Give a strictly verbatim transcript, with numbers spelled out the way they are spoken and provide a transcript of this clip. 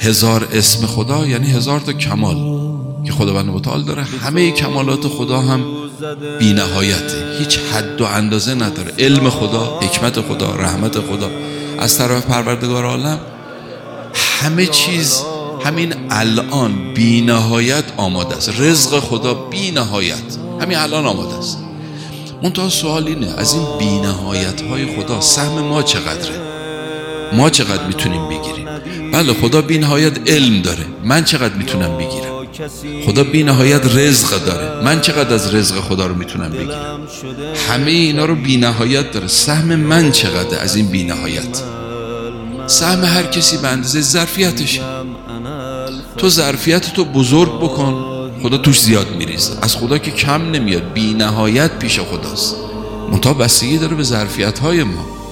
هزار اسم خدا یعنی هزار تا کمال که خداوند متعال داره. همه کمالات خدا هم بی نهایته، هیچ حد و اندازه نداره. علم خدا، حکمت خدا، رحمت خدا از طرف پروردگار عالم، همه چیز همین الان بی نهایت آماده است. رزق خدا بی نهایت همین الان آماده است. منتها سوال اینه از این بی نهایت های خدا سهم ما چقدره؟ ما چقدر میتونیم بگیریم؟ بله خدا بی نهایت علم داره، من چقدر میتونم بگیرم؟ خدا بی نهایت رزق داره، من چقدر از رزق خدا رو میتونم بگیرم؟ همه اینا رو بی نهایت داره، سهم من چقدر از این بی نهایت؟ سهم هر کسی به اندازه ظرفیتشه. تو ظرفیت تو بزرگ بکن، خدا توش زیاد میریزه. از خدا که کم نمیاد، بی نهایت پیش خداست. منتها بستگی داره به ظرفیت های ما.